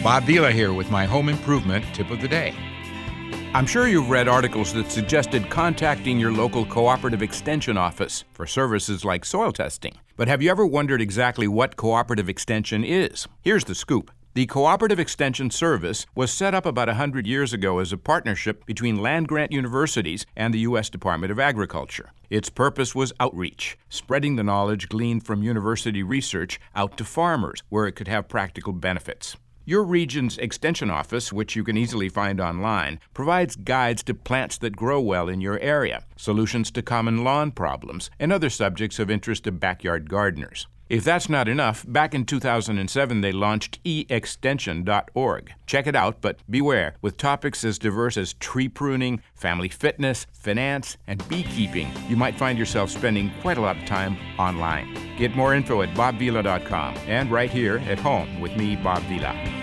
Bob Vila here with my home improvement tip of the day. I'm sure you've read articles that suggested contacting your local cooperative extension office for services like soil testing. But have you ever wondered exactly what cooperative extension is? Here's the scoop. The Cooperative Extension Service was set up about 100 years ago as a partnership between land-grant universities and the U.S. Department of Agriculture. Its purpose was outreach, spreading the knowledge gleaned from university research out to farmers where it could have practical benefits. Your region's extension office, which you can easily find online, provides guides to plants that grow well in your area, solutions to common lawn problems, and other subjects of interest to backyard gardeners. If that's not enough, back in 2007 they launched eextension.org. Check it out, but beware, with topics as diverse as tree pruning, family fitness, finance, and beekeeping, you might find yourself spending quite a lot of time online. Get more info at bobvila.com and right here at home with me, Bob Vila.